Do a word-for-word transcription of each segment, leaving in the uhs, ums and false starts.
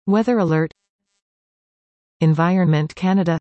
Weather alert. Environment Canada.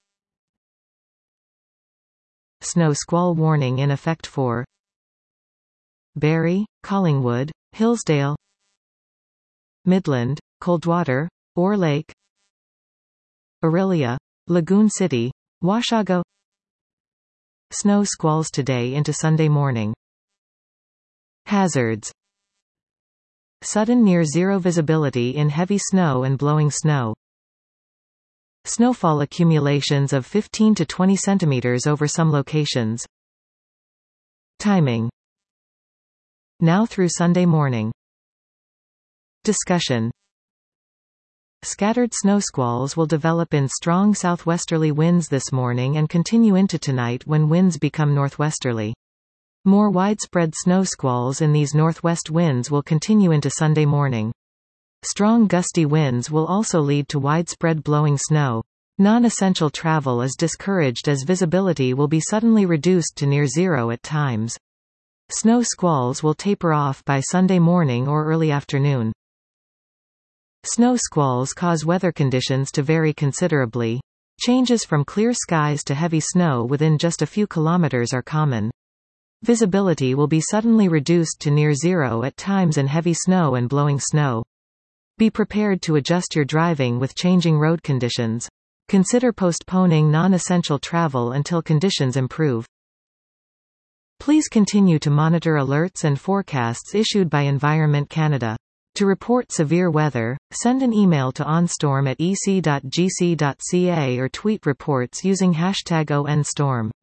Snow squall warning in effect for Barrie, Collingwood, Hillsdale, Midland, Coldwater, Orr Lake, Orillia, Lagoon City, Washago. Snow squalls today into Sunday morning. Hazards. Sudden near-zero visibility in heavy snow and blowing snow. Snowfall accumulations of fifteen to twenty centimeters over some locations. Timing. Now through Sunday morning. Discussion. Scattered snow squalls will develop in strong southwesterly winds this morning and continue into tonight when winds become northwesterly. More widespread snow squalls in these northwest winds will continue into Sunday morning. Strong gusty winds will also lead to widespread blowing snow. Non-essential travel is discouraged as visibility will be suddenly reduced to near zero at times. Snow squalls will taper off by Sunday morning or early afternoon. Snow squalls cause weather conditions to vary considerably. Changes from clear skies to heavy snow within just a few kilometers are common. Visibility will be suddenly reduced to near zero at times in heavy snow and blowing snow. Be prepared to adjust your driving with changing road conditions. Consider postponing non-essential travel until conditions improve. Please continue to monitor alerts and forecasts issued by Environment Canada. To report severe weather, send an email to onstorm at e c dot g c dot c a or tweet reports using hashtag O N storm.